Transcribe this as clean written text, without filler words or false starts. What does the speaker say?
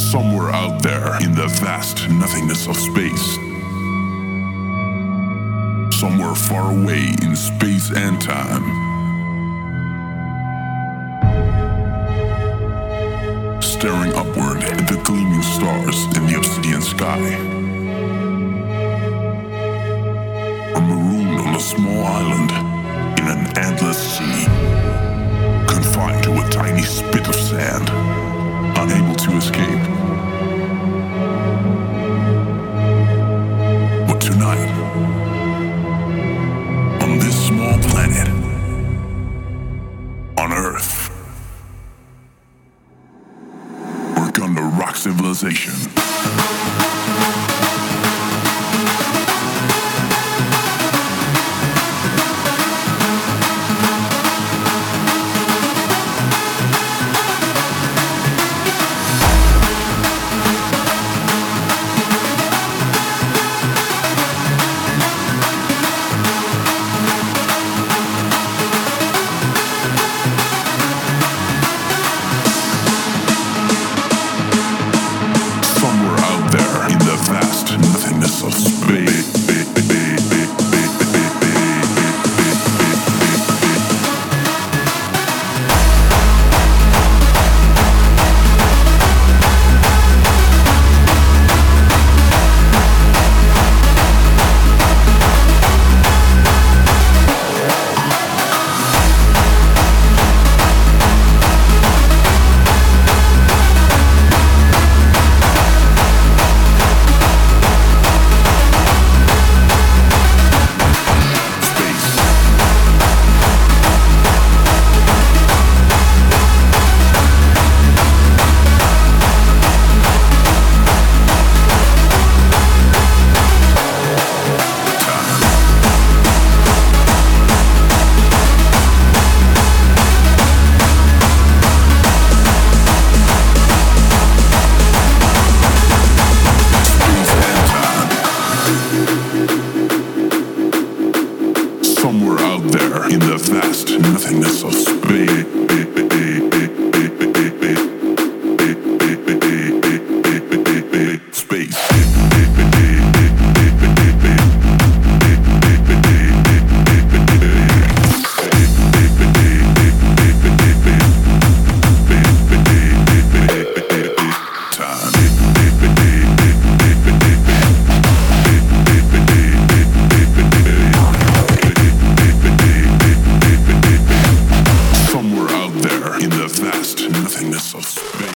Somewhere out there in the vast nothingness of space. Somewhere far away in space and time. Staring upward at the gleaming stars in the obsidian sky. Or marooned on a small island in an endless sea. Confined to a tiny spit of sand. Unable to escape. But tonight, on this small planet, on Earth, we're gonna rock civilization. Of space. Somewhere out there in the vast nothingness of space.